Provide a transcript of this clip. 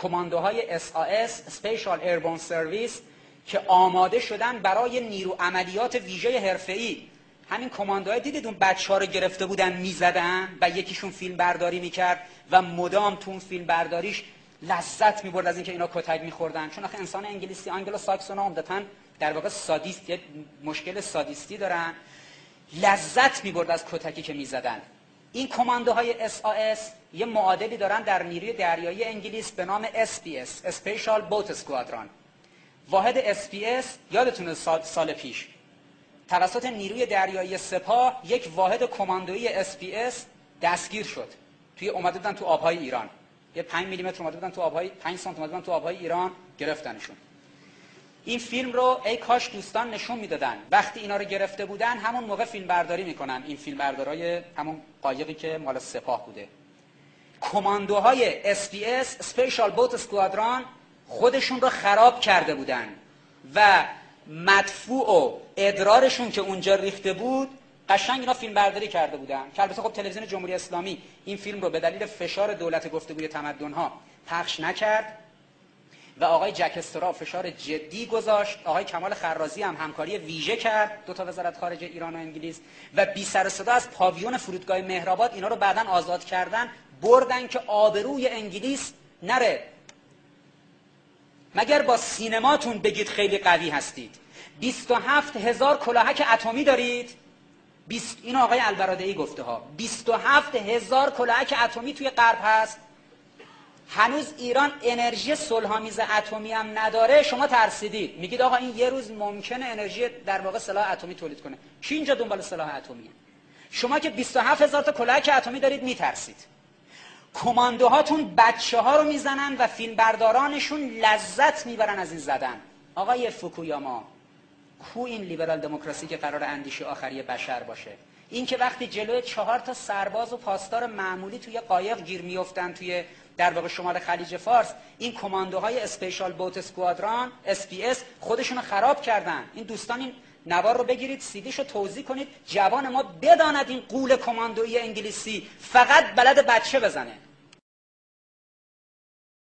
کماندوهای SAS Special Airborne Service که آماده شدن برای نیرو عملیات ویژه حرفه‌ای. همین کماندوها دیدید اون بچه‌ها رو گرفته بودن میزدن و یکیشون فیلم برداری میکرد و مدام تو اون فیلم برداریش لذت میبرد از اینکه اینا کتک میخوردن، چون آخه انسان انگلیسی آنگلو ساکسونا عمدتاً در واقع سادیست، یه مشکل سادیستی دارن، لذت میبرد از کتکی که میزدن. این کماندوهای SAS یه معادلی دارن در نیروی دریایی انگلیس به نام SPS Special Boat Squadron. واحد SPS یادتونه سال پیش توسط نیروی دریایی سپاه یک واحد کماندویی SPS دستگیر شد. اومده بودن تو آبهای ایران. یه 5 میلیمتر اومده بودن تو آبهای 5 سانتی اومده بودن تو آبهای ایران، گرفتنشون. این فیلم رو ای کاش دوستان نشون میدادن. وقتی اینا رو گرفته بودن همون موقع فیلم برداری میکنن. این فیلم بردارای همون قایقی که مال سپاه بوده. کماندوهای SPS Special Boat Squadron خودشون رو خراب کرده بودن و مدفوع و ادرارشون که اونجا ریخته بود قشنگ اینا فیلم برداری کرده بودن که البته خب تلویزیون جمهوری اسلامی این فیلم رو به دلیل فشار دولت گفتگوی تمدن‌ها پخش نکرد و آقای جک استرا فشار جدی گذاشت. آقای کمال خرازی هم همکاری ویژه کرد، دو تا وزارت خارجه ایران و انگلیس، و بی سر و صدا از پاویون فرودگاه مهرآباد اینا رو بعداً آزاد کردن، بردن که آبروی انگلیس نره. مگر با سینماتون بگید خیلی قوی هستید؟ 27,000 کلاهک اتمی دارید. این آقای البرادعی گفته ها 27,000 کلاهک اتمی توی غرب هست. هنوز ایران انرژی صلح‌آمیز اتمی هم نداره. شما ترسیدید، میگید آقا این یه روز ممکنه انرژی در واقع سلاح اتمی تولید کنه. کی اینجا دنبال سلاح اتمیه؟ شما که 27,000 تا کلاهک اتمی دارید میترسید. کماندوهاتون بچه‌ها رو میزنن و فیلمبردارانشون لذت میبرن از این زدن. آقای فوکویاما، کو این لیبرال دموکراسی که قرار اندیشه آخری بشر باشه؟ این که وقتی جلوی 4 تا سرباز و پاسدار معمولی توی قایق گیر میافتن توی در واقع شمال خلیج فارس، این کماندوهای اسپیشال بوت اسکوادران SPS خودشونو خراب کردن. این دوستان این نوار رو بگیرید، سیدیشو توزیع کنید، جوان ما بداند این غول کماندویی انگلیسی فقط بلد بچه بزنه.